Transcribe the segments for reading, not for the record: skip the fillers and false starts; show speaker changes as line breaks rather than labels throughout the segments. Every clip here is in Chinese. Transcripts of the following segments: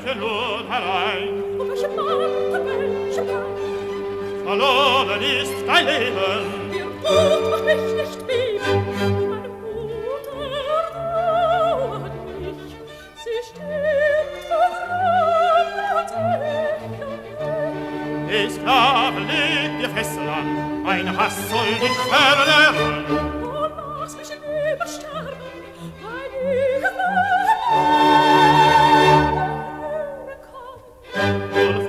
nun allein.
Und welche Mann, welche Mann?
Verloren ist dein Leben.
Ihr Mut macht mich nicht beben. Meine Mutter dauert mich. Sie stirbt verbrannte Ecken.
Die Sklaven legt ihr Fesseln an, mein Hass soll dich verlernen.
Und lass mich lieber sterben, weil ich
Nur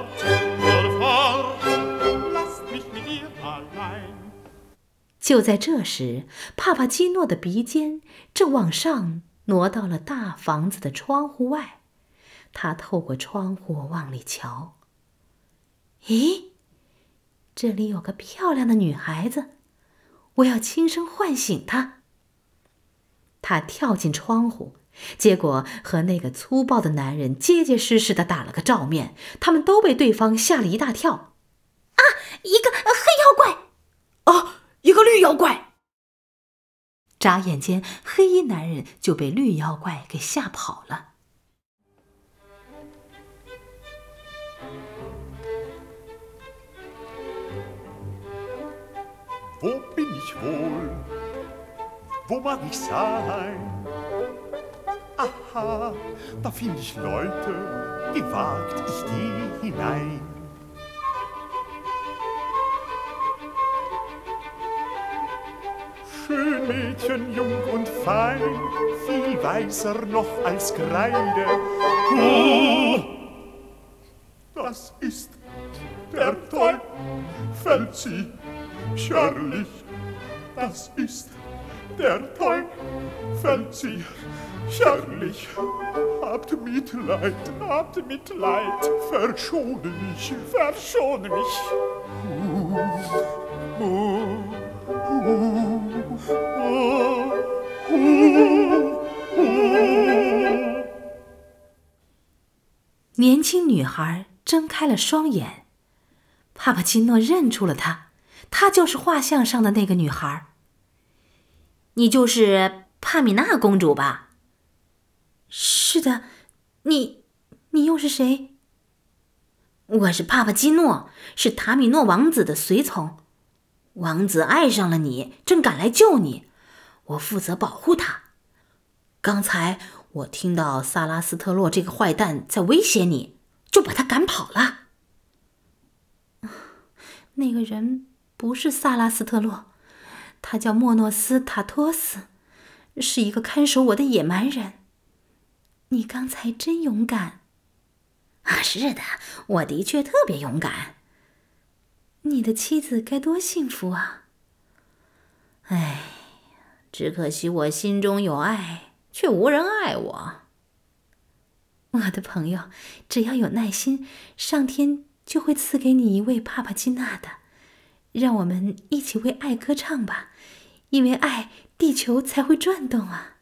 fort, lasst mich mit dir allein.
就在这时，帕帕基诺的鼻尖正往上挪到了大房子的窗户外。他透过窗户往里瞧，咦，这里有个漂亮的女孩子，我要轻声唤醒她。他跳进窗户，结果和那个粗暴的男人结结实实地打了个照面，他们都被对方吓了一大跳。
啊，一个黑妖怪！
啊，一个绿妖怪！
眨眼间，黑衣男人就被绿妖怪给吓跑了。
Wo bin ich wohl? Wo mag ich sein? Aha, da find ich Leute, gewagt, ich geh hinein. Schön Mädchen, jung und fein, viel weißer noch als Kreide. Oh, das ist der Teufel, Schörlich, das ist der Teufel, Schörlich. Habt Mitleid, verschone mich.
年轻女孩睁开了双眼，帕帕基诺认出了她，她就是画像上的那个女孩。
你就是帕米娜公主吧？
是的，你又是谁？
我是帕帕基诺，是塔米诺王子的随从。王子爱上了你，正赶来救你，我负责保护他。刚才我听到萨拉斯特洛这个坏蛋在威胁你，就把他赶跑了。
那个人不是萨拉斯特洛，他叫莫诺斯塔托斯，是一个看守我的野蛮人。你刚才真勇敢。
是的，我的确特别勇敢。
你的妻子该多幸福啊！
唉，只可惜我心中有爱，却无人爱我。
我的朋友，只要有耐心，上天就会赐给你一位帕帕基娜的。让我们一起为爱歌唱吧，因为爱，地球才会转动啊！